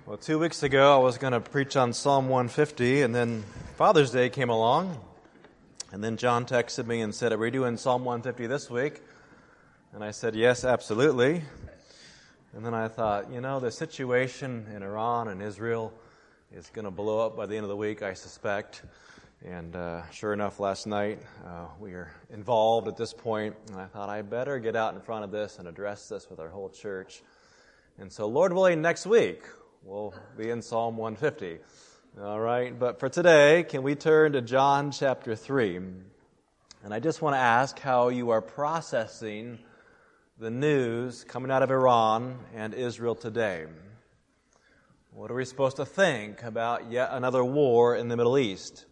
Well, 2 weeks ago, I was going to preach on Psalm 150, and then Father's Day came along, and then John texted me and said, "Are we doing Psalm 150 this week?" And I said, "Yes, absolutely." And then I thought, the situation in Iran and Israel is going to blow up by the end of the week, I suspect. And sure enough, last night, we are involved at this point, and I thought I better get out in front of this and address this with our whole church. And so, Lord willing, next week, we'll be in Psalm 150. All right, but for today, can we turn to John chapter 3? And I just want to ask how you are processing the news coming out of Iran and Israel today. What are we supposed to think about yet another war in the Middle East?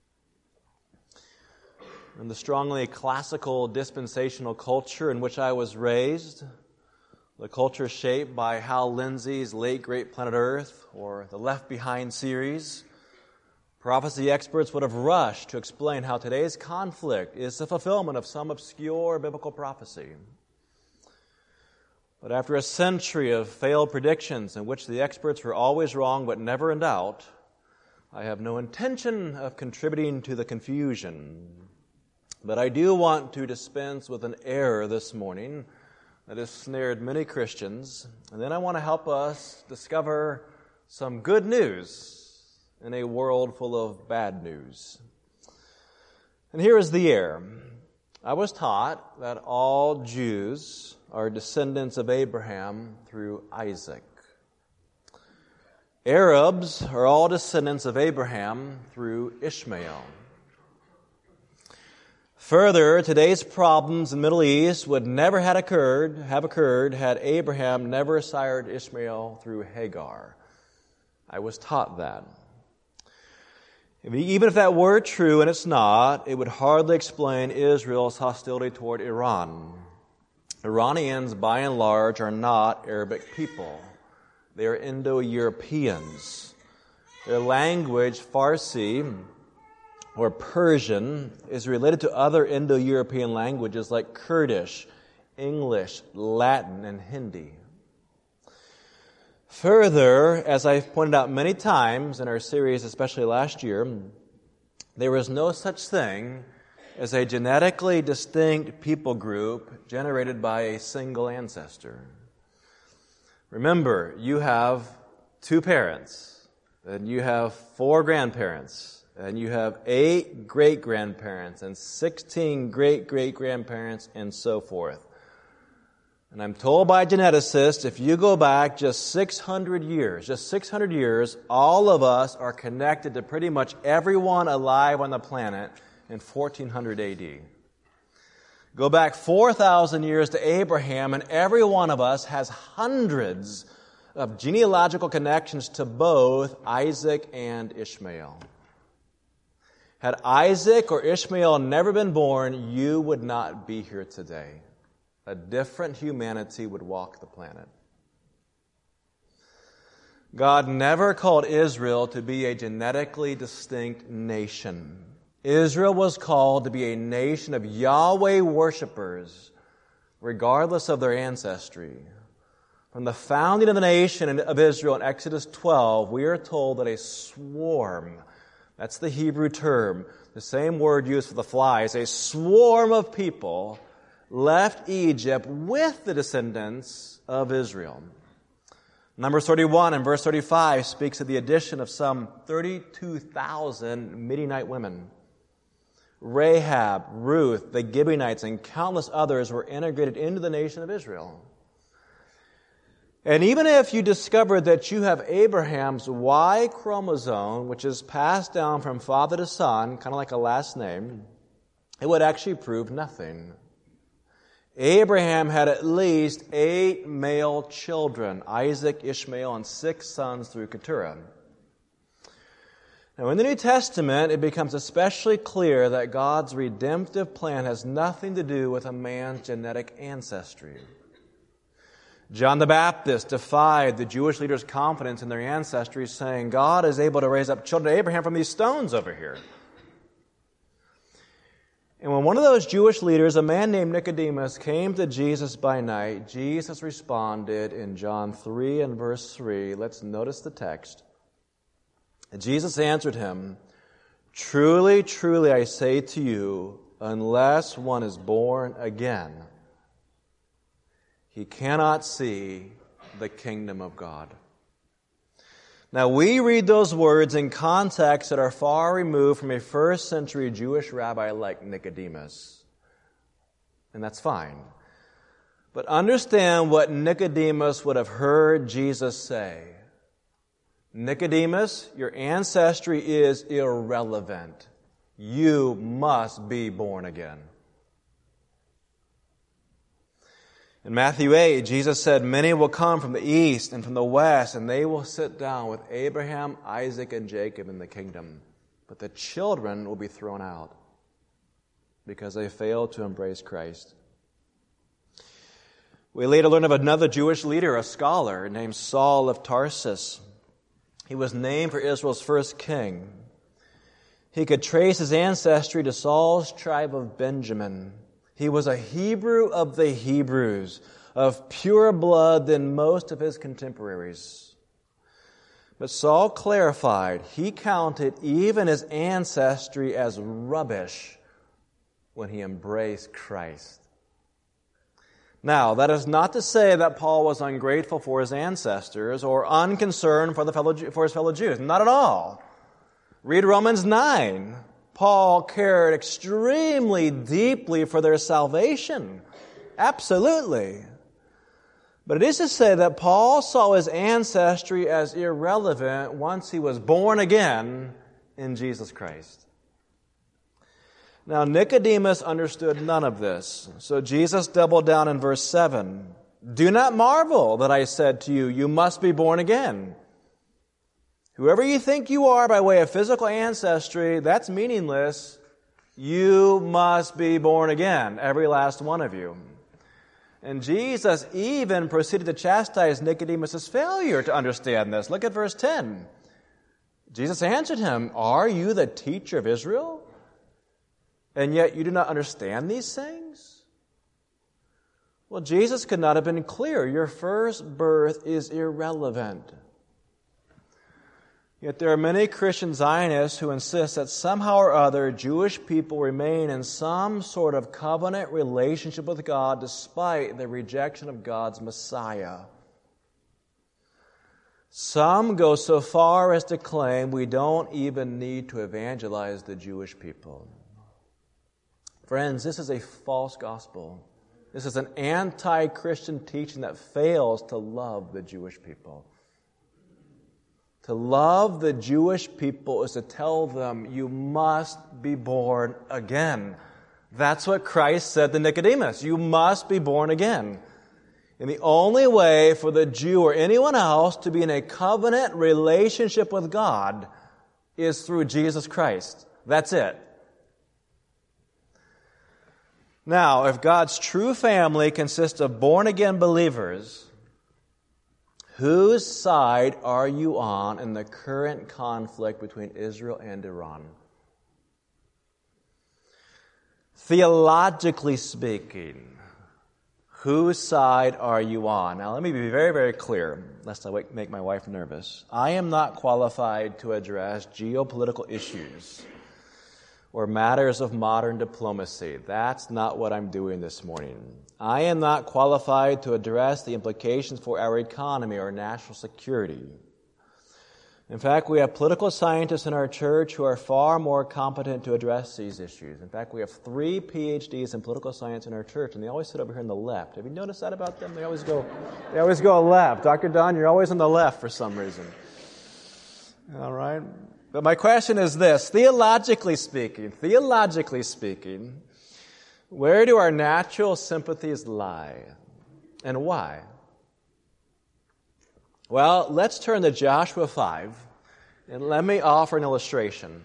In the strongly classical dispensational culture in which I was raised, the culture shaped by Hal Lindsey's late Great Planet Earth or the Left Behind series, prophecy experts would have rushed to explain how today's conflict is the fulfillment of some obscure biblical prophecy. But after a century of failed predictions in which the experts were always wrong but never in doubt, I have no intention of contributing to the confusion. But I do want to dispense with an error this morning that has snared many Christians, and then I want to help us discover some good news in a world full of bad news. And here is the error. I was taught that all Jews are descendants of Abraham through Isaac. Arabs are all descendants of Abraham through Ishmael. Further, today's problems in the Middle East would never have occurred had Abraham never sired Ishmael through Hagar. I was taught that. Even if that were true, and it's not, it would hardly explain Israel's hostility toward Iran. Iranians, by and large, are not Arabic people. They are Indo-Europeans. Their language, Farsi, or Persian, is related to other Indo-European languages like Kurdish, English, Latin, and Hindi. Further, as I've pointed out many times in our series, especially last year, there is no such thing as a genetically distinct people group generated by a single ancestor. Remember, you have 2 parents, and you have 4 grandparents, and you have 8 great-grandparents and 16 great-great-grandparents and so forth. And I'm told by geneticists, if you go back just 600 years, all of us are connected to pretty much everyone alive on the planet in 1400 AD. Go back 4,000 years to Abraham, and every one of us has hundreds of genealogical connections to both Isaac and Ishmael. Had Isaac or Ishmael never been born, you would not be here today. A different humanity would walk the planet. God never called Israel to be a genetically distinct nation. Israel was called to be a nation of Yahweh worshipers, regardless of their ancestry. From the founding of the nation of Israel in Exodus 12, we are told that a swarm, that's the Hebrew term, the same word used for the flies, a swarm of people left Egypt with the descendants of Israel. Numbers 31 and verse 35 speaks of the addition of some 32,000 Midianite women. Rahab, Ruth, the Gibeonites, and countless others were integrated into the nation of Israel. And even if you discovered that you have Abraham's Y chromosome, which is passed down from father to son, kind of like a last name, it would actually prove nothing. Abraham had at least 8 male children, Isaac, Ishmael, and 6 sons through Keturah. Now, in the New Testament, it becomes especially clear that God's redemptive plan has nothing to do with a man's genetic ancestry. John the Baptist defied the Jewish leaders' confidence in their ancestry, saying, God is able to raise up children of Abraham from these stones over here. And when one of those Jewish leaders, a man named Nicodemus, came to Jesus by night, Jesus responded in John 3 and verse 3. Let's notice the text. Jesus answered him, "Truly, truly, I say to you, unless one is born again, he cannot see the kingdom of God." Now, we read those words in contexts that are far removed from a first century Jewish rabbi like Nicodemus. And that's fine. But understand what Nicodemus would have heard Jesus say. Nicodemus, your ancestry is irrelevant. You must be born again. In Matthew 8, Jesus said, "Many will come from the east and from the west, and they will sit down with Abraham, Isaac, and Jacob in the kingdom. But the children will be thrown out because they failed to embrace Christ." We later learn of another Jewish leader, a scholar named Saul of Tarsus. He was named for Israel's first king. He could trace his ancestry to Saul's tribe of Benjamin. He was a Hebrew of the Hebrews, of purer blood than most of his contemporaries. But Saul clarified, he counted even his ancestry as rubbish when he embraced Christ. Now, that is not to say that Paul was ungrateful for his ancestors or unconcerned for his fellow Jews. Not at all. Read Romans 9. Paul cared extremely deeply for their salvation. Absolutely. But it is to say that Paul saw his ancestry as irrelevant once he was born again in Jesus Christ. Now, Nicodemus understood none of this. So Jesus doubled down in verse 7. "Do not marvel that I said to you, you must be born again. Whoever you think you are by way of physical ancestry, that's meaningless. You must be born again, every last one of you." And Jesus even proceeded to chastise Nicodemus' failure to understand this. Look at verse 10. Jesus answered him, "Are you the teacher of Israel? And yet you do not understand these things?" Well, Jesus could not have been clearer. Your first birth is irrelevant. Yet there are many Christian Zionists who insist that somehow or other Jewish people remain in some sort of covenant relationship with God despite the rejection of God's Messiah. Some go so far as to claim we don't even need to evangelize the Jewish people. Friends, this is a false gospel. This is an anti-Christian teaching that fails to love the Jewish people. To love the Jewish people is to tell them, you must be born again. That's what Christ said to Nicodemus. You must be born again. And the only way for the Jew or anyone else to be in a covenant relationship with God is through Jesus Christ. That's it. Now, if God's true family consists of born-again believers, whose side are you on in the current conflict between Israel and Iran? Theologically speaking, whose side are you on? Now, let me be very, very clear, lest I make my wife nervous. I am not qualified to address geopolitical issues or matters of modern diplomacy. That's not what I'm doing this morning. I am not qualified to address the implications for our economy or national security. In fact, we have political scientists in our church who are far more competent to address these issues. In fact, we have 3 PhDs in political science in our church, and they always sit over here on the left. Have you noticed that about them? They always go left. Dr. Don, you're always on the left for some reason. All right? But my question is this, theologically speaking, where do our natural sympathies lie? And why? Well, let's turn to Joshua 5, and let me offer an illustration.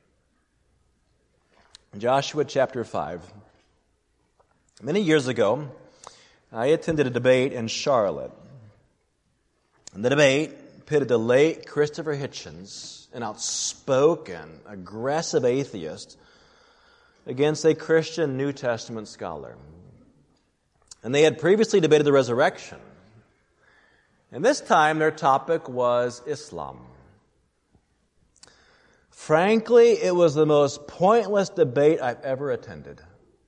Joshua chapter 5. Many years ago, I attended a debate in Charlotte. And the debate pitted the late Christopher Hitchens, an outspoken, aggressive atheist, against a Christian New Testament scholar. And they had previously debated the resurrection. And this time their topic was Islam. Frankly, it was the most pointless debate I've ever attended.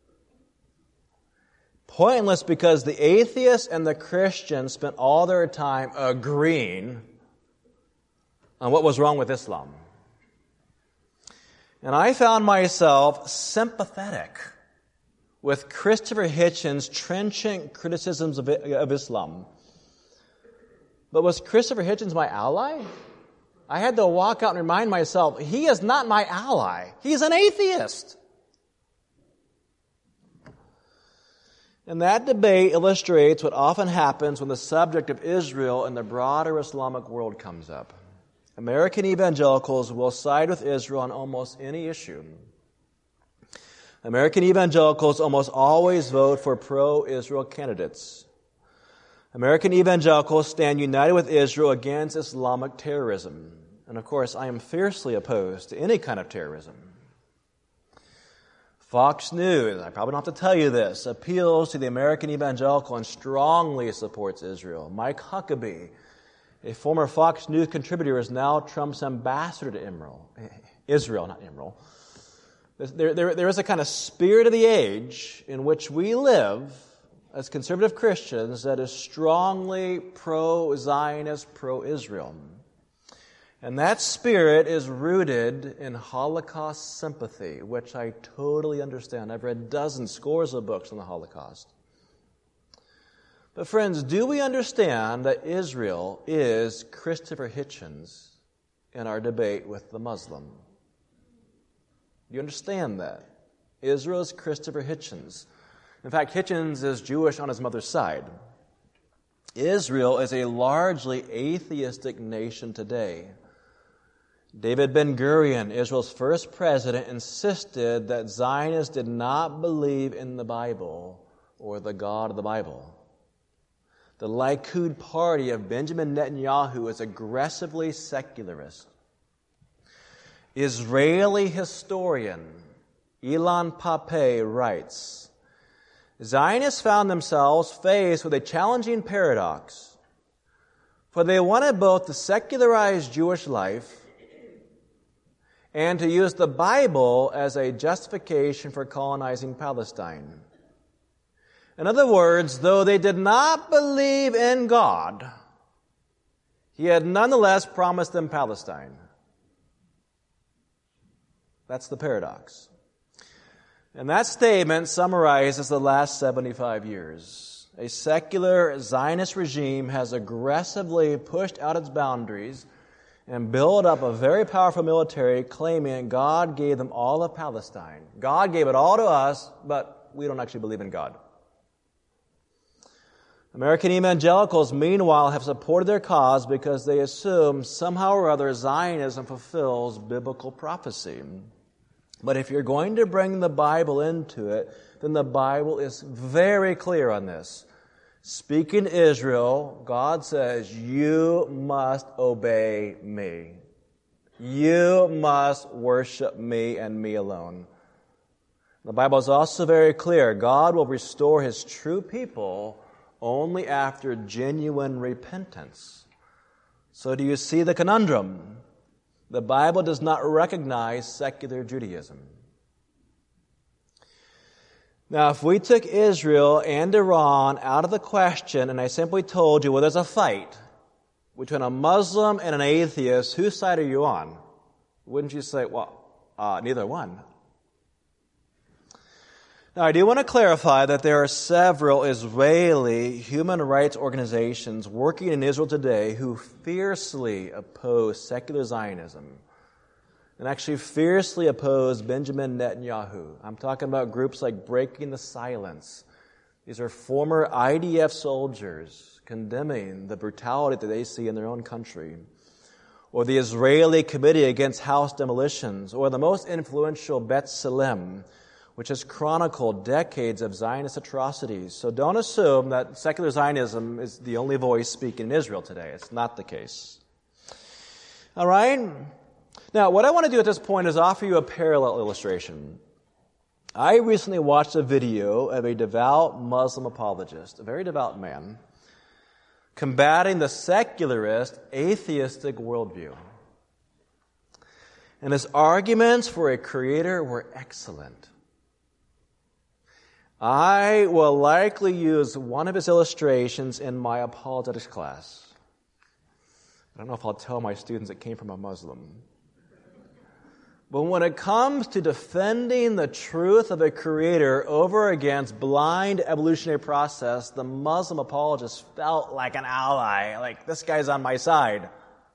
Pointless because the atheists and the Christians spent all their time agreeing on what was wrong with Islam. And I found myself sympathetic with Christopher Hitchens' trenchant criticisms of Islam. But was Christopher Hitchens my ally? I had to walk out and remind myself, he is not my ally. He's an atheist. And that debate illustrates what often happens when the subject of Israel and the broader Islamic world comes up. American evangelicals will side with Israel on almost any issue. American evangelicals almost always vote for pro-Israel candidates. American evangelicals stand united with Israel against Islamic terrorism. And of course, I am fiercely opposed to any kind of terrorism. Fox News, I probably don't have to tell you this, appeals to the American evangelical and strongly supports Israel. Mike Huckabee, a former Fox News contributor, is now Trump's ambassador to Israel, not Emerald. There is a kind of spirit of the age in which we live as conservative Christians that is strongly pro-Zionist, pro-Israel. And that spirit is rooted in Holocaust sympathy, which I totally understand. I've read dozens, scores of books on the Holocaust. But friends, do we understand that Israel is Christopher Hitchens in our debate with the Muslim? Do you understand that? Israel is Christopher Hitchens. In fact, Hitchens is Jewish on his mother's side. Israel is a largely atheistic nation today. David Ben-Gurion, Israel's first president, insisted that Zionists did not believe in the Bible or the God of the Bible. The Likud party of Benjamin Netanyahu is aggressively secularist. Israeli historian Ilan Pappé writes, Zionists found themselves faced with a challenging paradox, for they wanted both to secularize Jewish life and to use the Bible as a justification for colonizing Palestine. In other words, though they did not believe in God, He had nonetheless promised them Palestine. That's the paradox. And that statement summarizes the last 75 years. A secular Zionist regime has aggressively pushed out its boundaries and built up a very powerful military claiming God gave them all of Palestine. God gave it all to us, but we don't actually believe in God. American evangelicals, meanwhile, have supported their cause because they assume somehow or other Zionism fulfills biblical prophecy. But if you're going to bring the Bible into it, then the Bible is very clear on this. Speaking to Israel, God says, you must obey me. You must worship me and me alone. The Bible is also very clear. God will restore His true people only after genuine repentance. So do you see the conundrum? The Bible does not recognize secular Judaism. Now, if we took Israel and Iran out of the question and I simply told you, well, there's a fight between a Muslim and an atheist, whose side are you on? Wouldn't you say, well, neither one? Now, I do want to clarify that there are several Israeli human rights organizations working in Israel today who fiercely oppose secular Zionism and actually fiercely oppose Benjamin Netanyahu. I'm talking about groups like Breaking the Silence. These are former IDF soldiers condemning the brutality that they see in their own country. Or the Israeli Committee Against House Demolitions, or the most influential B'Tselem, which has chronicled decades of Zionist atrocities. So don't assume that secular Zionism is the only voice speaking in Israel today. It's not the case. All right? Now, what I want to do at this point is offer you a parallel illustration. I recently watched a video of a devout Muslim apologist, a very devout man, combating the secularist, atheistic worldview. And his arguments for a creator were excellent. I will likely use one of his illustrations in my apologetics class. I don't know if I'll tell my students it came from a Muslim. But when it comes to defending the truth of a creator over against blind evolutionary process, the Muslim apologist felt like an ally, like this guy's on my side.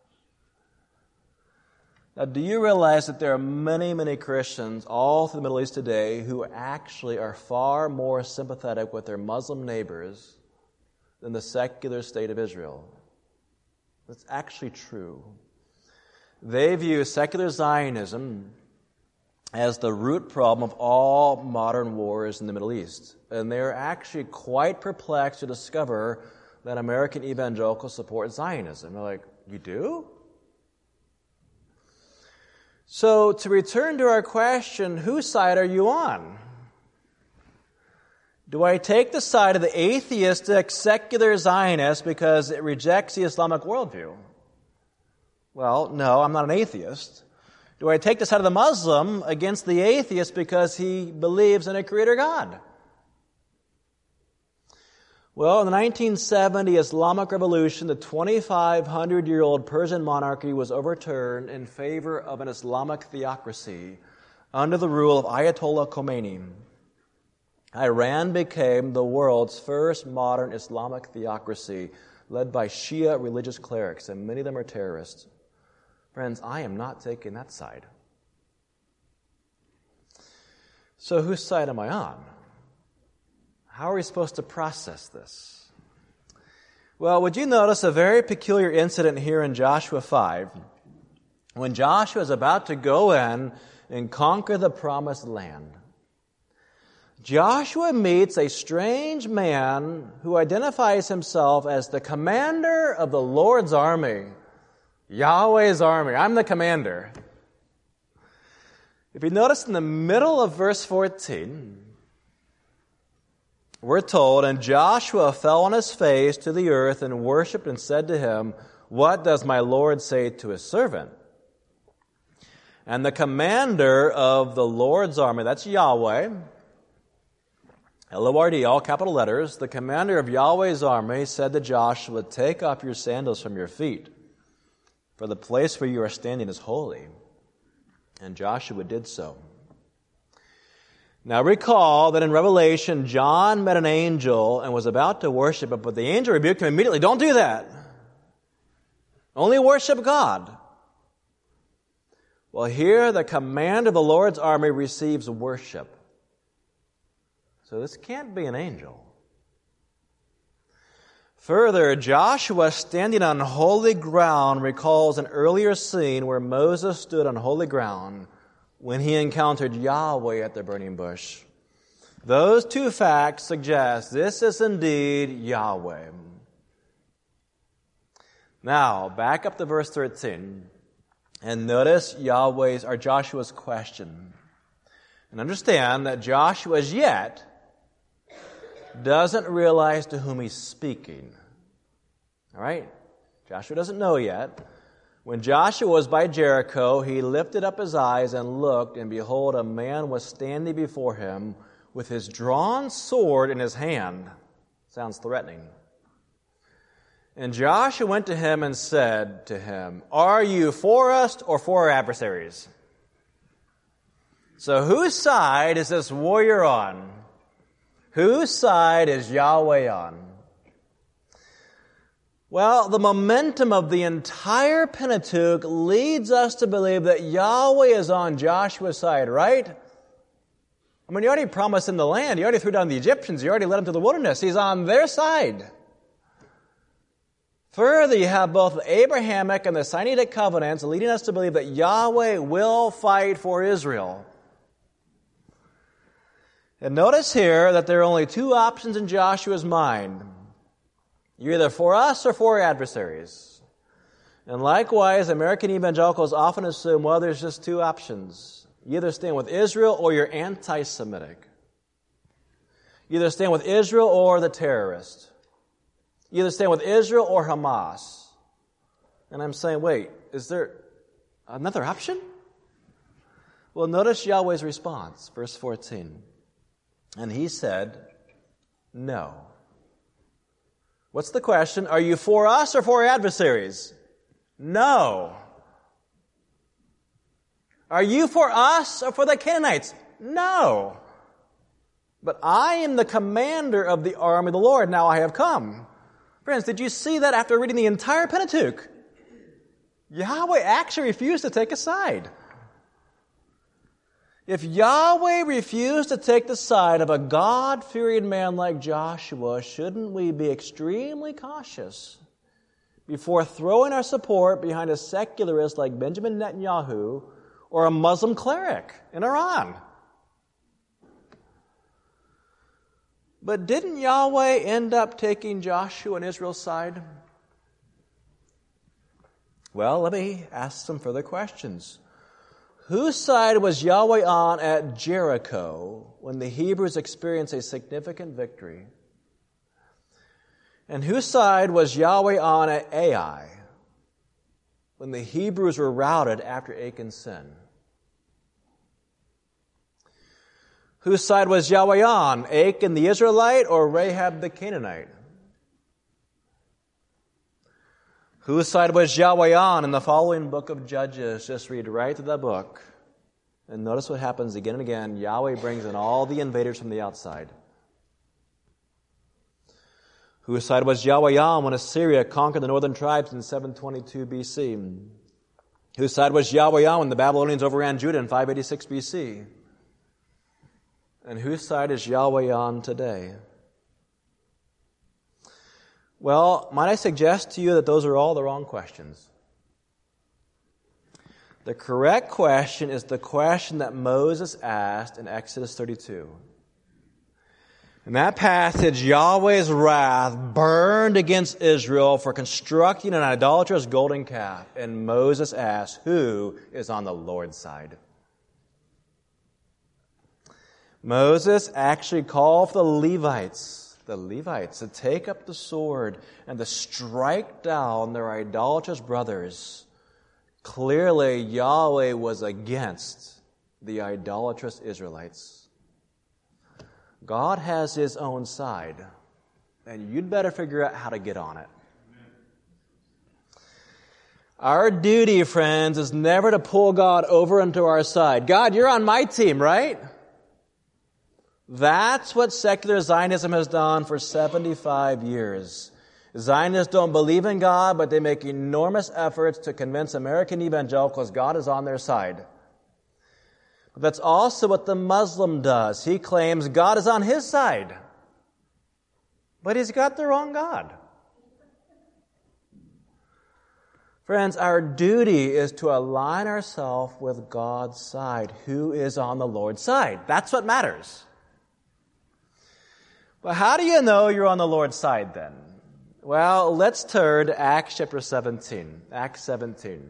Now, do you realize that there are many, many Christians all through the Middle East today who actually are far more sympathetic with their Muslim neighbors than the secular state of Israel? That's actually true. They view secular Zionism as the root problem of all modern wars in the Middle East. And they're actually quite perplexed to discover that American evangelicals support Zionism. They're like, you do? So, to return to our question, whose side are you on? Do I take the side of the atheistic, secular Zionist because it rejects the Islamic worldview? Well, no, I'm not an atheist. Do I take the side of the Muslim against the atheist because he believes in a creator God? Well, in the 1970 Islamic Revolution, the 2,500-year-old Persian monarchy was overturned in favor of an Islamic theocracy under the rule of Ayatollah Khomeini. Iran became the world's first modern Islamic theocracy, led by Shia religious clerics, and many of them are terrorists. Friends, I am not taking that side. So whose side am I on? How are we supposed to process this? Well, would you notice a very peculiar incident here in Joshua 5? When Joshua is about to go in and conquer the promised land, Joshua meets a strange man who identifies himself as the commander of the Lord's army, Yahweh's army. I'm the commander. If you notice in the middle of verse 14, we're told, and Joshua fell on his face to the earth and worshipped and said to him, "What does my Lord say to his servant?" And the commander of the Lord's army, that's Yahweh, L-O-R-D, all capital letters, the commander of Yahweh's army said to Joshua, "Take off your sandals from your feet, for the place where you are standing is holy." And Joshua did so. Now recall that in Revelation, John met an angel and was about to worship him, but the angel rebuked him immediately. Don't do that. Only worship God. Well, here the commander of the Lord's army receives worship. So this can't be an angel. Further, Joshua standing on holy ground recalls an earlier scene where Moses stood on holy ground when he encountered Yahweh at the burning bush. Those two facts suggest this is indeed Yahweh. Now, back up to verse 13, and notice Joshua's question. And understand that Joshua as yet doesn't realize to whom he's speaking. All right? Joshua doesn't know yet. When Joshua was by Jericho, he lifted up his eyes and looked, and behold, a man was standing before him with his drawn sword in his hand. Sounds threatening. And Joshua went to him and said to him, "Are you for us or for our adversaries?" So whose side is this warrior on? Whose side is Yahweh on? Well, the momentum of the entire Pentateuch leads us to believe that Yahweh is on Joshua's side, right? I mean, he already promised him the land. He already threw down the Egyptians. He already led them to the wilderness. He's on their side. Further, you have both the Abrahamic and the Sinaitic covenants leading us to believe that Yahweh will fight for Israel. And notice here that there are only two options in Joshua's mind. You're either for us or for our adversaries. And likewise, American evangelicals often assume, well, there's just two options. You either stand with Israel or you're anti-Semitic. You either stand with Israel or the terrorist. You either stand with Israel or Hamas. And I'm saying, wait, is there another option? Well, notice Yahweh's response, verse 14. And he said, no. What's the question? Are you for us or for our adversaries? No. Are you for us or for the Canaanites? No. But I am the commander of the army of the Lord. Now I have come. Friends, did you see that after reading the entire Pentateuch? Yahweh actually refused to take a side. If Yahweh refused to take the side of a God-fearing man like Joshua, shouldn't we be extremely cautious before throwing our support behind a secularist like Benjamin Netanyahu or a Muslim cleric in Iran? But didn't Yahweh end up taking Joshua and Israel's side? Well, let me ask some further questions. Whose side was Yahweh on at Jericho when the Hebrews experienced a significant victory? And whose side was Yahweh on at Ai when the Hebrews were routed after Achan's sin? Whose side was Yahweh on, Achan the Israelite or Rahab the Canaanite? Whose side was Yahweh on in the following book of Judges? Just read right through that book. And notice what happens again and again. Yahweh brings in all the invaders from the outside. Whose side was Yahweh on when Assyria conquered the northern tribes in 722 BC? Whose side was Yahweh on when the Babylonians overran Judah in 586 BC? And whose side is Yahweh on today? Well, might I suggest to you that those are all the wrong questions? The correct question is the question that Moses asked in Exodus 32. In that passage, Yahweh's wrath burned against Israel for constructing an idolatrous golden calf. And Moses asked, who is on the Lord's side? Moses actually called for the Levites to take up the sword and to strike down their idolatrous brothers. Clearly, Yahweh was against the idolatrous Israelites. God has His own side, and you'd better figure out how to get on it. Our duty, friends, is never to pull God over onto our side. God, you're on my team, right? That's what secular Zionism has done for 75 years. Zionists don't believe in God, but they make enormous efforts to convince American evangelicals God is on their side. But that's also what the Muslim does. He claims God is on his side. But he's got the wrong God. Friends, our duty is to align ourselves with God's side. Who is on the Lord's side? That's what matters. Well, how do you know you're on the Lord's side then? Well, let's turn to Acts chapter 17. Acts 17.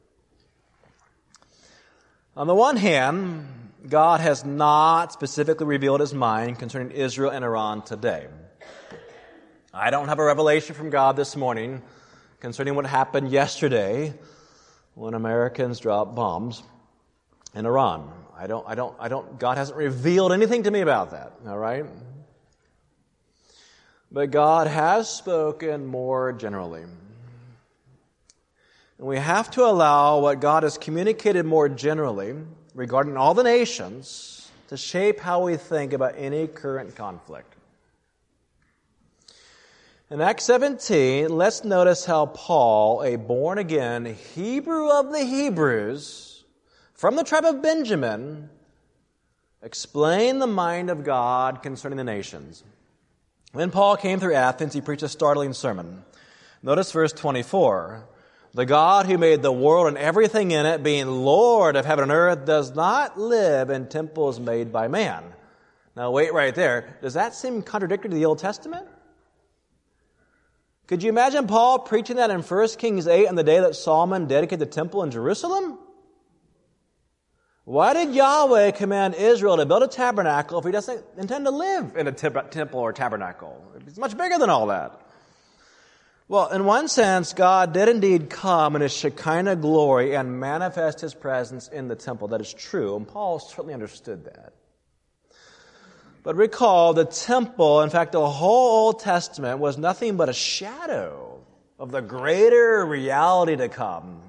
On the one hand, God has not specifically revealed His mind concerning Israel and Iran today. I don't have a revelation from God this morning concerning what happened yesterday when Americans dropped bombs in Iran. God hasn't revealed anything to me about that, all right? But God has spoken more generally. And we have to allow what God has communicated more generally regarding all the nations to shape how we think about any current conflict. In Acts 17, let's notice how Paul, a born-again Hebrew of the Hebrews, from the tribe of Benjamin, explained the mind of God concerning the nations. When Paul came through Athens, he preached a startling sermon. Notice verse 24. The God who made the world and everything in it, being Lord of heaven and earth, does not live in temples made by man. Now wait right there. Does that seem contradictory to the Old Testament? Could you imagine Paul preaching that in 1 Kings 8 on the day that Solomon dedicated the temple in Jerusalem? Why did Yahweh command Israel to build a tabernacle if he doesn't intend to live in a temple or tabernacle? It's much bigger than all that. Well, in one sense, God did indeed come in His Shekinah glory and manifest His presence in the temple. That is true, and Paul certainly understood that. But recall, the temple, in fact, the whole Old Testament was nothing but a shadow of the greater reality to come.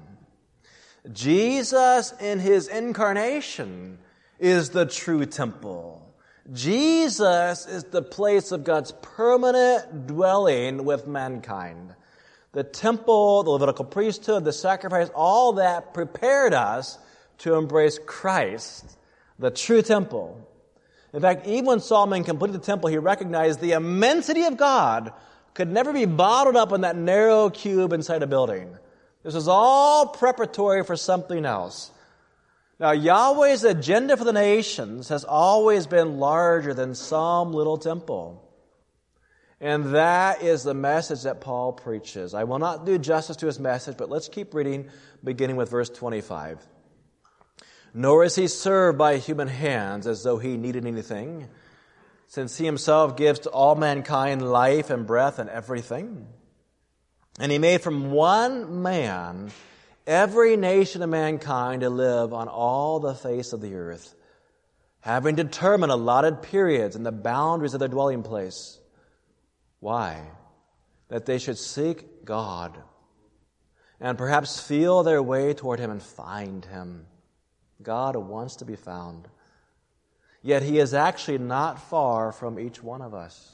Jesus in His incarnation is the true temple. Jesus is the place of God's permanent dwelling with mankind. The temple, the Levitical priesthood, the sacrifice, all that prepared us to embrace Christ, the true temple. In fact, even when Solomon completed the temple, he recognized the immensity of God could never be bottled up in that narrow cube inside a building. This is all preparatory for something else. Now, Yahweh's agenda for the nations has always been larger than some little temple. And that is the message that Paul preaches. I will not do justice to his message, but let's keep reading, beginning with verse 25. Nor is he served by human hands as though he needed anything, since he himself gives to all mankind life and breath and everything. And he made from one man every nation of mankind to live on all the face of the earth, having determined allotted periods and the boundaries of their dwelling place. Why? That they should seek God and perhaps feel their way toward Him and find Him. God wants to be found. Yet He is actually not far from each one of us.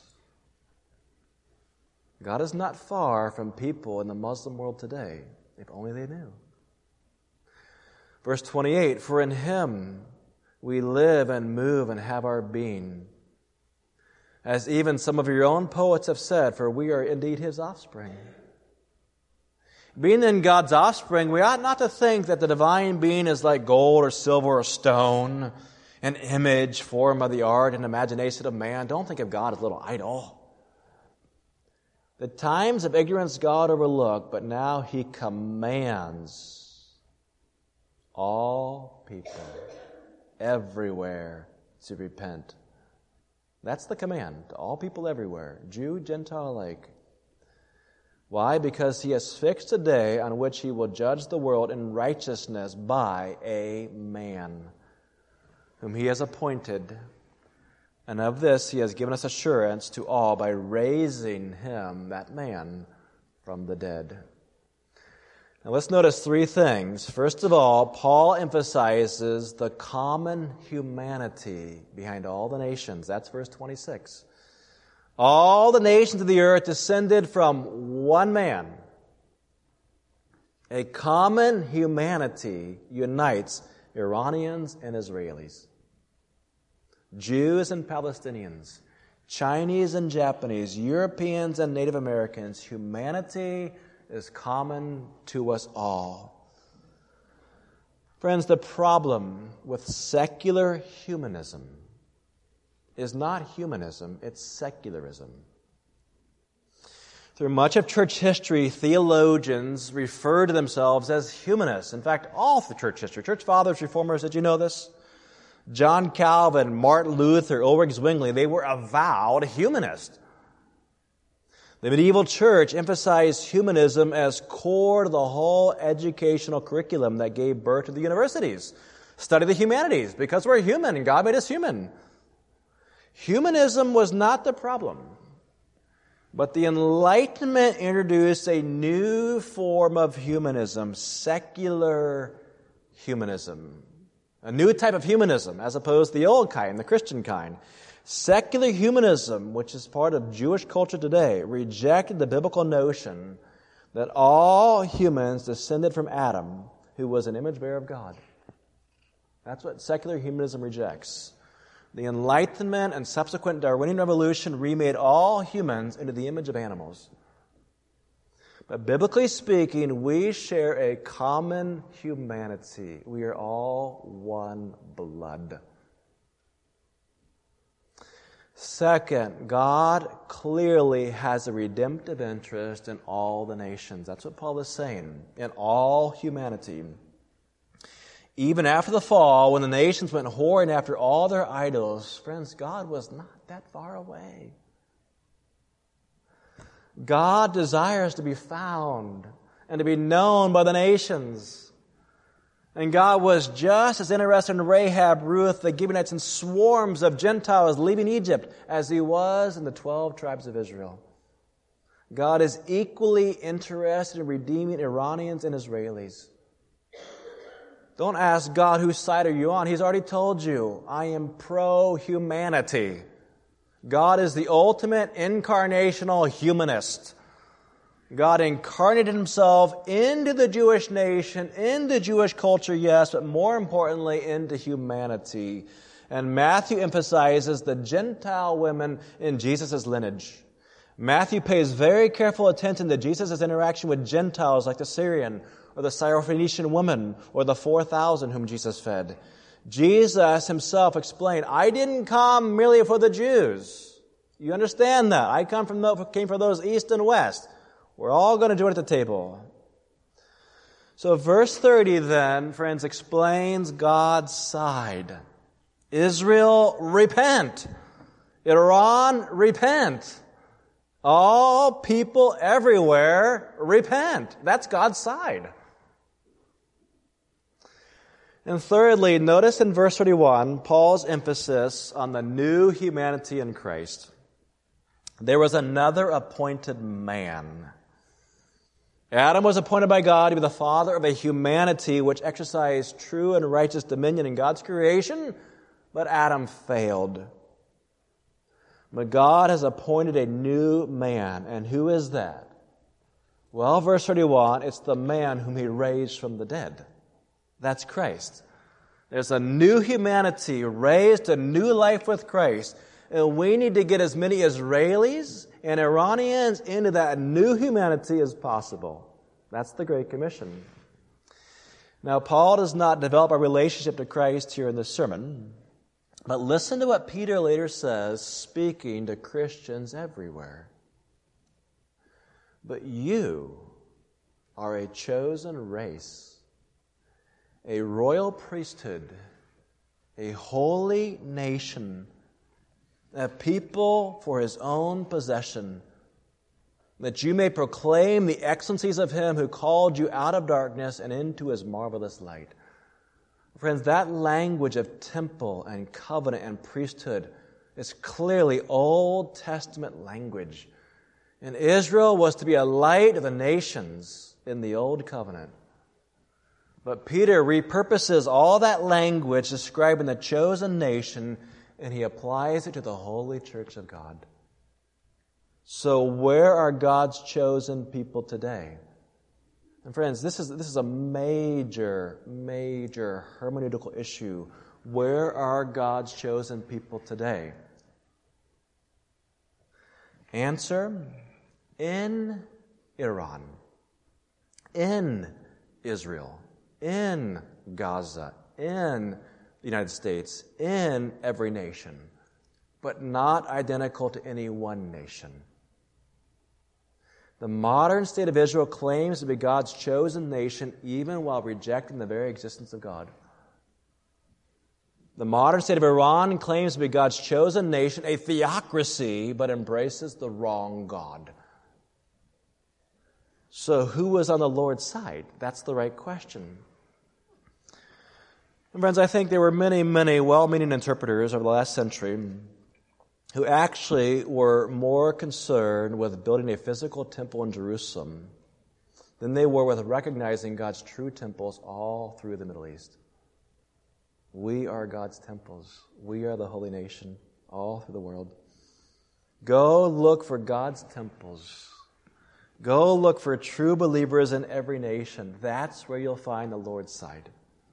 God is not far from people in the Muslim world today, if only they knew. Verse 28, for in Him we live and move and have our being. As even some of your own poets have said, for we are indeed His offspring. Being then God's offspring, we ought not to think that the divine being is like gold or silver or stone, an image formed by the art and imagination of man. Don't think of God as a little idol. The times of ignorance God overlooked, but now He commands all people everywhere to repent. That's the command to all people everywhere, Jew, Gentile alike. Why? Because He has fixed a day on which He will judge the world in righteousness by a man whom He has appointed. And of this He has given us assurance to all by raising Him, that man, from the dead. Now let's notice three things. First of all, Paul emphasizes the common humanity behind all the nations. That's verse 26. All the nations of the earth descended from one man. A common humanity unites Iranians and Israelis, Jews and Palestinians, Chinese and Japanese, Europeans and Native Americans. Humanity is common to us all. Friends, the problem with secular humanism is not humanism, it's secularism. Through much of church history, theologians refer to themselves as humanists. In fact, all through church history, church fathers, reformers, did you know this? John Calvin, Martin Luther, Ulrich Zwingli, they were avowed humanists. The medieval church emphasized humanism as core to the whole educational curriculum that gave birth to the universities. Study the humanities, because we're human and God made us human. Humanism was not the problem, but the Enlightenment introduced a new form of humanism, secular humanism. A new type of humanism, as opposed to the old kind, the Christian kind. Secular humanism, which is part of Jewish culture today, rejected the biblical notion that all humans descended from Adam, who was an image bearer of God. That's what secular humanism rejects. The Enlightenment and subsequent Darwinian revolution remade all humans into the image of animals. But biblically speaking, we share a common humanity. We are all one blood. Second, God clearly has a redemptive interest in all the nations. That's what Paul is saying, in all humanity. Even after the fall, when the nations went whoring after all their idols, friends, God was not that far away. God desires to be found and to be known by the nations. And God was just as interested in Rahab, Ruth, the Gibeonites, and swarms of Gentiles leaving Egypt as He was in the 12 tribes of Israel. God is equally interested in redeeming Iranians and Israelis. Don't ask God, whose side are you on? He's already told you, I am pro-humanity. God is the ultimate incarnational humanist. God incarnated Himself into the Jewish nation, into Jewish culture, yes, but more importantly, into humanity. And Matthew emphasizes the Gentile women in Jesus' lineage. Matthew pays very careful attention to Jesus' interaction with Gentiles like the Syrian or the Syrophoenician woman or the 4,000 whom Jesus fed. Jesus Himself explained, I didn't come merely for the Jews. You understand that? I came for those east and west. We're all going to join at the table. So verse 30 then, friends, explains God's side. Israel, repent. Iran, repent. All people everywhere, repent. That's God's side. And thirdly, notice in verse 31, Paul's emphasis on the new humanity in Christ. There was another appointed man. Adam was appointed by God to be the father of a humanity which exercised true and righteous dominion in God's creation, but Adam failed. But God has appointed a new man. And who is that? Well, verse 31, it's the man whom He raised from the dead. That's Christ. There's a new humanity raised to new life with Christ. And we need to get as many Israelis and Iranians into that new humanity as possible. That's the Great Commission. Now, Paul does not develop a relationship to Christ here in this sermon, but listen to what Peter later says, speaking to Christians everywhere. But you are a chosen race, a royal priesthood, a holy nation, a people for His own possession, that you may proclaim the excellencies of Him who called you out of darkness and into His marvelous light. Friends, that language of temple and covenant and priesthood is clearly Old Testament language. And Israel was to be a light of the nations in the Old Covenant. But Peter repurposes all that language describing the chosen nation, and he applies it to the holy church of God. So where are God's chosen people today? And friends, this is a major hermeneutical issue. Where are God's chosen people today? Answer: in Iran, in Israel, in Gaza, in the United States, in every nation, but not identical to any one nation. The modern state of Israel claims to be God's chosen nation even while rejecting the very existence of God. The modern state of Iran claims to be God's chosen nation, a theocracy, but embraces the wrong God. So who was on the Lord's side? That's the right question. And friends, I think there were many well-meaning interpreters over the last century who actually were more concerned with building a physical temple in Jerusalem than they were with recognizing God's true temples all through the Middle East. We are God's temples. We are the holy nation all through the world. Go look for God's temples. Go look for true believers in every nation. That's where you'll find the Lord's side.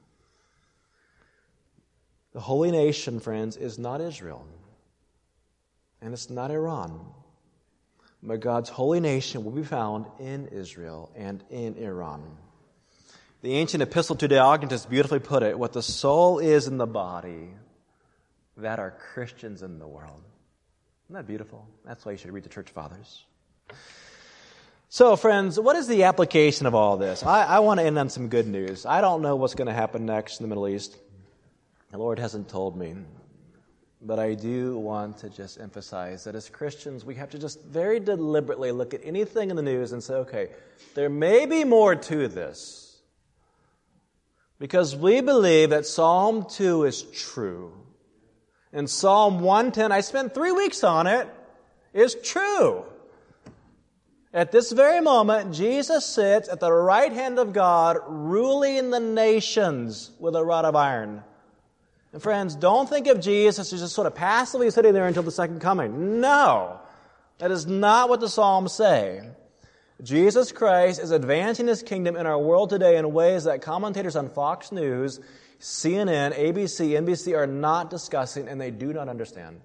The holy nation, friends, is not Israel. And it's not Iran. But God's holy nation will be found in Israel and in Iran. The ancient epistle to Diogenes beautifully put it, what the soul is in the body, that are Christians in the world. Isn't that beautiful? That's why you should read the Church Fathers. So, friends, what is the application of all this? I want to end on some good news. I don't know what's going to happen next in the Middle East. The Lord hasn't told me. But I do want to just emphasize that as Christians, we have to just very deliberately look at anything in the news and say, okay, there may be more to this. Because we believe that Psalm 2 is true. And Psalm 110, I spent 3 weeks on it, is true. At this very moment, Jesus sits at the right hand of God, ruling the nations with a rod of iron. And friends, don't think of Jesus as just sort of passively sitting there until the second coming. No, that is not what the Psalms say. Jesus Christ is advancing His kingdom in our world today in ways that commentators on Fox News, CNN, ABC, NBC are not discussing and they do not understand.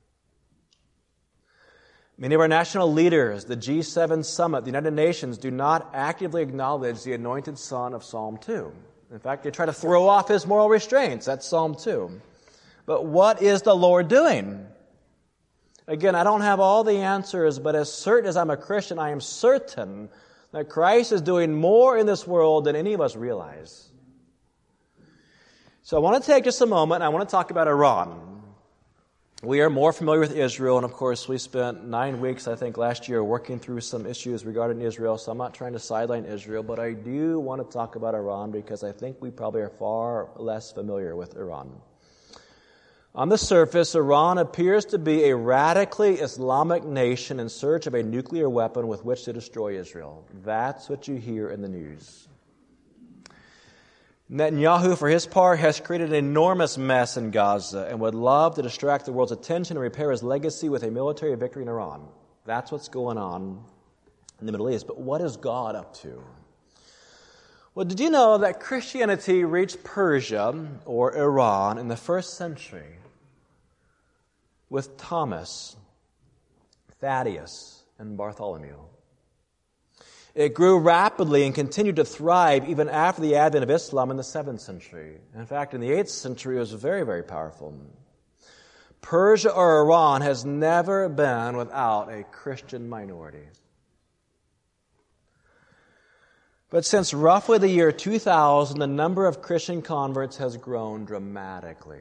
Many of our national leaders, the G7 summit, the United Nations, do not actively acknowledge the anointed son of Psalm 2. In fact, they try to throw off his moral restraints. That's Psalm 2. But what is the Lord doing? Again, I don't have all the answers, but as certain as I'm a Christian, I am certain that Christ is doing more in this world than any of us realize. So I want to take just a moment and I want to talk about Iran. We are more familiar with Israel, and of course we spent 9 weeks, I think, last year working through some issues regarding Israel, so I'm not trying to sideline Israel, but I do want to talk about Iran because I think we probably are far less familiar with Iran. On the surface, Iran appears to be a radically Islamic nation in search of a nuclear weapon with which to destroy Israel. That's what you hear in the news. Netanyahu, for his part, has created an enormous mess in Gaza and would love to distract the world's attention and repair his legacy with a military victory in Iran. That's what's going on in the Middle East. But what is God up to? Well, did you know that Christianity reached Persia, or Iran, in the 1st century with Thomas, Thaddeus, and Bartholomew? It grew rapidly and continued to thrive even after the advent of Islam in the 7th century. In fact, in the 8th century, it was very, very powerful. Persia or Iran has never been without a Christian minority. But since roughly the year 2000, the number of Christian converts has grown dramatically.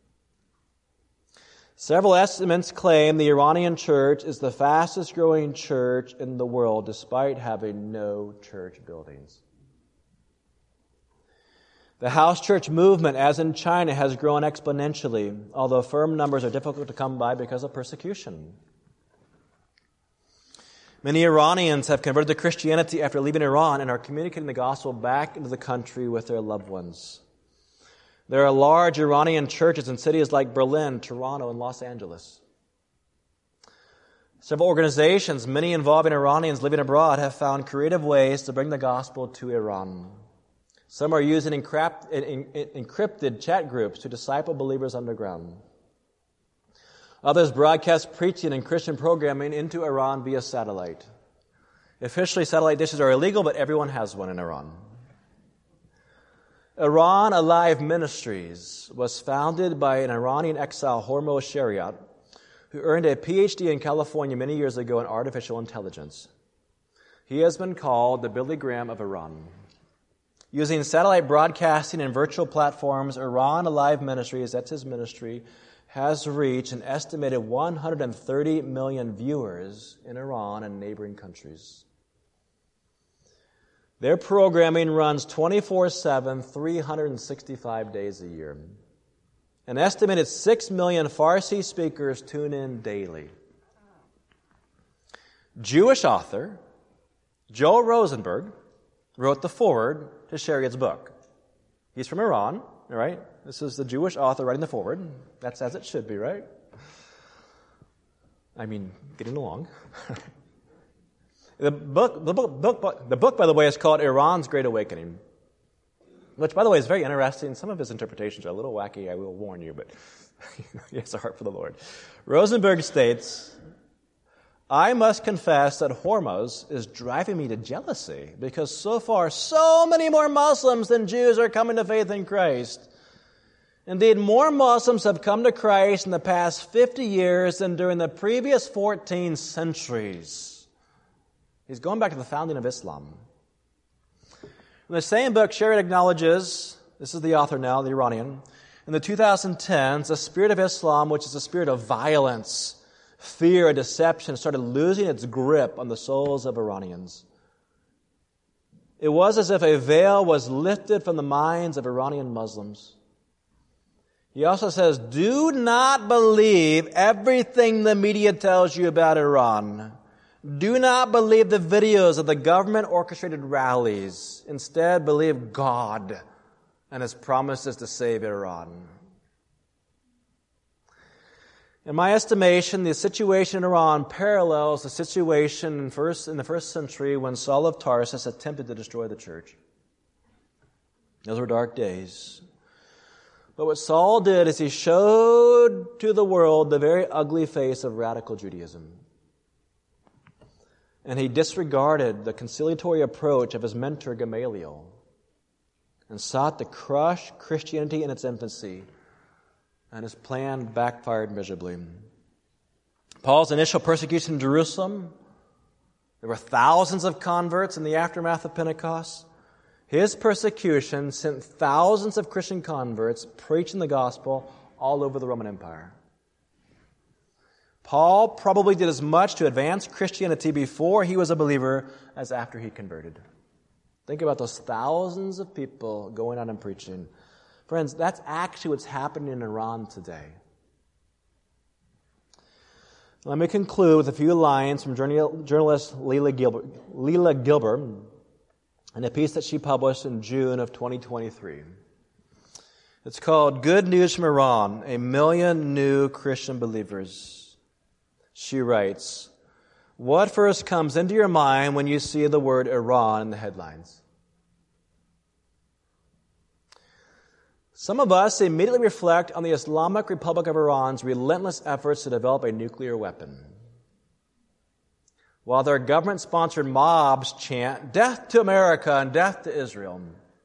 Several estimates claim the Iranian church is the fastest growing church in the world, despite having no church buildings. The house church movement, as in China, has grown exponentially, although firm numbers are difficult to come by because of persecution. Many Iranians have converted to Christianity after leaving Iran and are communicating the gospel back into the country with their loved ones. There are large Iranian churches in cities like Berlin, Toronto, and Los Angeles. Several organizations, many involving Iranians living abroad, have found creative ways to bring the gospel to Iran. Some are using encrypted chat groups to disciple believers underground. Others broadcast preaching and Christian programming into Iran via satellite. Officially, satellite dishes are illegal, but everyone has one in Iran. Iran Alive Ministries was founded by an Iranian exile, Hormoz Shariat, who earned a PhD in California many years ago in artificial intelligence. He has been called the Billy Graham of Iran. Using satellite broadcasting and virtual platforms, Iran Alive Ministries, that's his ministry, has reached an estimated 130 million viewers in Iran and neighboring countries. Their programming runs 24/7, 365 days a year. An estimated 6 million Farsi speakers tune in daily. Jewish author Joel Rosenberg wrote the foreword to Shariat's book. He's from Iran, all right? This is the Jewish author writing the foreword. That's as it should be, right? I mean, getting along. The book, by the way, is called Iran's Great Awakening, which, by the way, is very interesting. Some of his interpretations are a little wacky, I will warn you, but he has a heart for the Lord. Rosenberg states, I must confess that Hormoz is driving me to jealousy because so far so many more Muslims than Jews are coming to faith in Christ. Indeed, more Muslims have come to Christ in the past 50 years than during the previous 14 centuries. He's going back to the founding of Islam. In the same book, Sharad acknowledges, this is the author now, the Iranian, in the 2010s, the spirit of Islam, which is a spirit of violence, fear, and deception, started losing its grip on the souls of Iranians. It was as if a veil was lifted from the minds of Iranian Muslims. He also says, do not believe everything the media tells you about Iran. Do not believe the videos of the government-orchestrated rallies. Instead, believe God and His promises to save Iran. In my estimation, the situation in Iran parallels the situation in the first century when Saul of Tarsus attempted to destroy the church. Those were dark days. But what Saul did is he showed to the world the very ugly face of radical Judaism. And he disregarded the conciliatory approach of his mentor Gamaliel and sought to crush Christianity in its infancy. And his plan backfired miserably. Paul's initial persecution in Jerusalem, there were thousands of converts in the aftermath of Pentecost. His persecution sent thousands of Christian converts preaching the gospel all over the Roman Empire. Paul probably did as much to advance Christianity before he was a believer as after he converted. Think about those thousands of people going out and preaching. Friends, that's actually what's happening in Iran today. Let me conclude with a few lines from journalist Leila Gilbert in a piece that she published in June of 2023. It's called Good News from Iran, 1 Million New Christian Believers. She writes, what first comes into your mind when you see the word Iran in the headlines? Some of us immediately reflect on the Islamic Republic of Iran's relentless efforts to develop a nuclear weapon. While their government-sponsored mobs chant, death to America and death to Israel.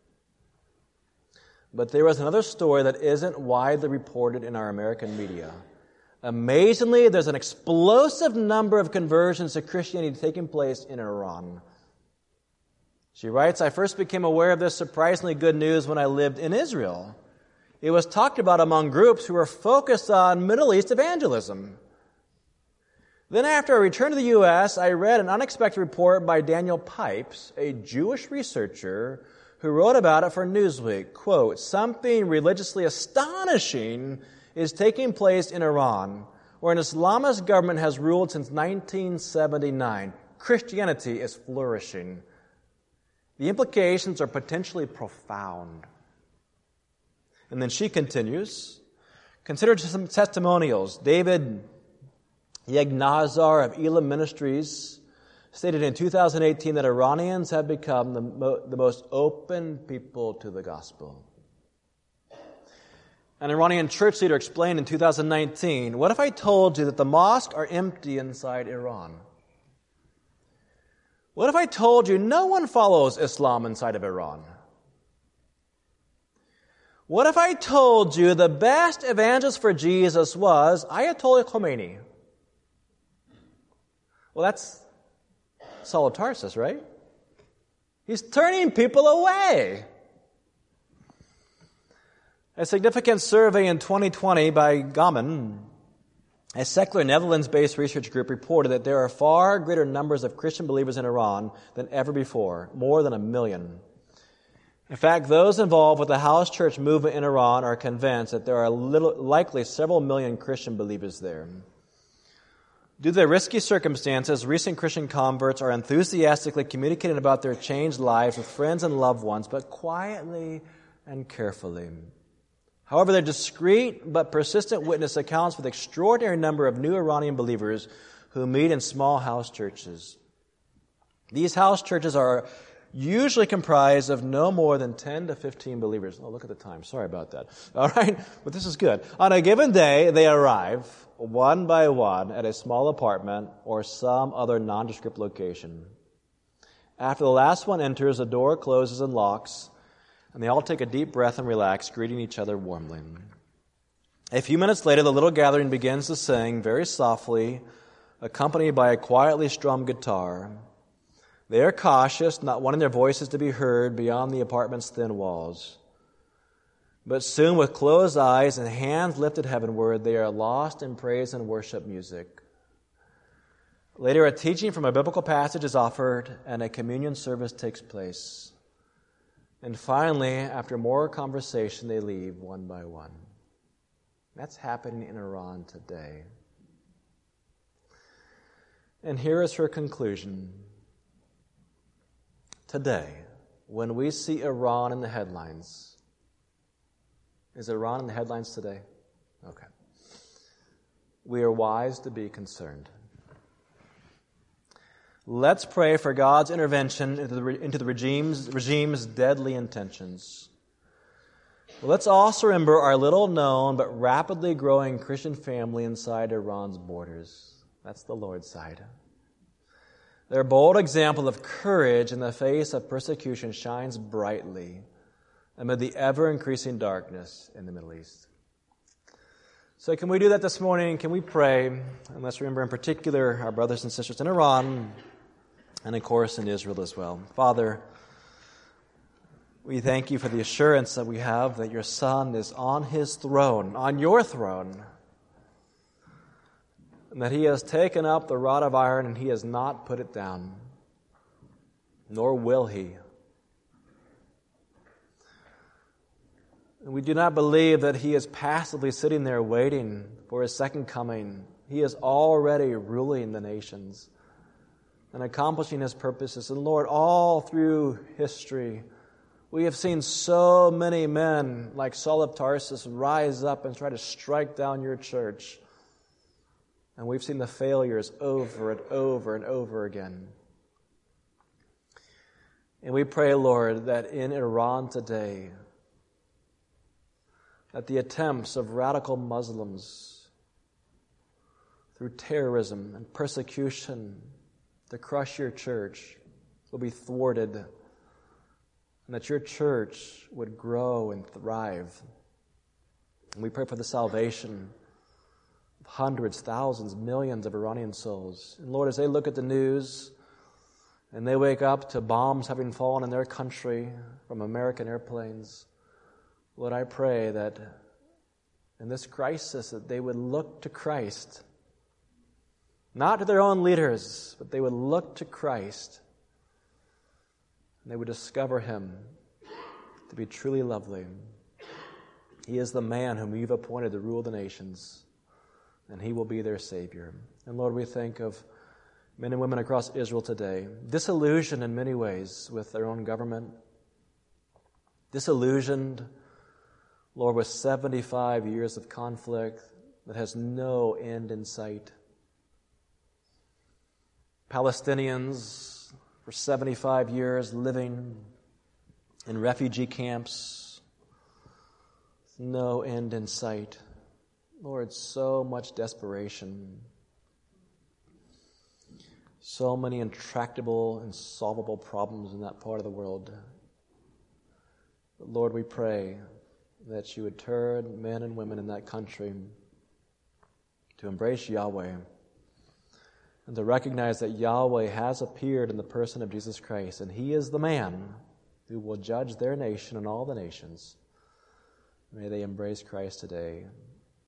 But there was another story that isn't widely reported in our American media. Amazingly, there's an explosive number of conversions to Christianity taking place in Iran. She writes, I first became aware of this surprisingly good news when I lived in Israel. It was talked about among groups who were focused on Middle East evangelism. Then after I returned to the U.S., I read an unexpected report by Daniel Pipes, a Jewish researcher who wrote about it for Newsweek. Quote, something religiously astonishing is taking place in Iran, where an Islamist government has ruled since 1979. Christianity is flourishing. The implications are potentially profound. And then she continues, consider some testimonials. David Yegnazar of Elam Ministries stated in 2018 that Iranians have become the most open people to the gospel. An Iranian church leader explained in 2019, what if I told you that the mosques are empty inside Iran? What if I told you no one follows Islam inside of Iran? What if I told you the best evangelist for Jesus was Ayatollah Khomeini? Well, that's Saul of Tarsus, right? He's turning people away. A significant survey in 2020 by Gammon, a secular Netherlands-based research group, reported that there are far greater numbers of Christian believers in Iran than ever before, more than 1 million. In fact, those involved with the house church movement in Iran are convinced that there are likely several million Christian believers there. Due to the risky circumstances, recent Christian converts are enthusiastically communicating about their changed lives with friends and loved ones, but quietly and carefully. However, their discreet but persistent witness accounts for the extraordinary number of new Iranian believers who meet in small house churches. These house churches are usually comprised of no more than 10 to 15 believers. Oh, look at the time. Sorry about that. All right, but this is good. On a given day, they arrive one by one at a small apartment or some other nondescript location. After the last one enters, the door closes and locks, and they all take a deep breath and relax, greeting each other warmly. A few minutes later, the little gathering begins to sing very softly, accompanied by a quietly strummed guitar. They are cautious, not wanting their voices to be heard beyond the apartment's thin walls. But soon, with closed eyes and hands lifted heavenward, they are lost in praise and worship music. Later, a teaching from a biblical passage is offered, and a communion service takes place. And finally, after more conversation, they leave one by one. That's happening in Iran today. And here is her conclusion. Today, when we see Iran in the headlines, is Iran in the headlines today? Okay. We are wise to be concerned. Let's pray for God's intervention into the regime's deadly intentions. Let's also remember our little-known but rapidly growing Christian family inside Iran's borders. That's the Lord's side. Their bold example of courage in the face of persecution shines brightly amid the ever-increasing darkness in the Middle East. So can we do that this morning? Can we pray? And let's remember in particular our brothers and sisters in Iran and, of course, in Israel as well. Father, we thank you for the assurance that we have that your Son is on his throne, on your throne, and that he has taken up the rod of iron and he has not put it down, nor will he. And we do not believe that he is passively sitting there waiting for his second coming. He is already ruling the nations and accomplishing his purposes. And Lord, all through history, we have seen so many men like Saul of Tarsus rise up and try to strike down your church. And we've seen the failures over and over and over again. And we pray, Lord, that in Iran today, that the attempts of radical Muslims through terrorism and persecution to crush your church will be thwarted, and that your church would grow and thrive. And we pray for the salvation of hundreds, thousands, millions of Iranian souls. And Lord, as they look at the news and they wake up to bombs having fallen in their country from American airplanes, Lord, I pray that in this crisis that they would look to Christ, not to their own leaders, but they would look to Christ, and they would discover him to be truly lovely. He is the man whom you've appointed to rule the nations, and he will be their Savior. And Lord, we think of men and women across Israel today, disillusioned in many ways with their own government, disillusioned, Lord, with 75 years of conflict that has no end in sight. Palestinians for 75 years living in refugee camps, no end in sight. Lord, so much desperation, so many intractable, insolvable problems in that part of the world. But Lord, we pray that you would turn men and women in that country to embrace Yahweh and to recognize that Yahweh has appeared in the person of Jesus Christ, and he is the man who will judge their nation and all the nations. May they embrace Christ today.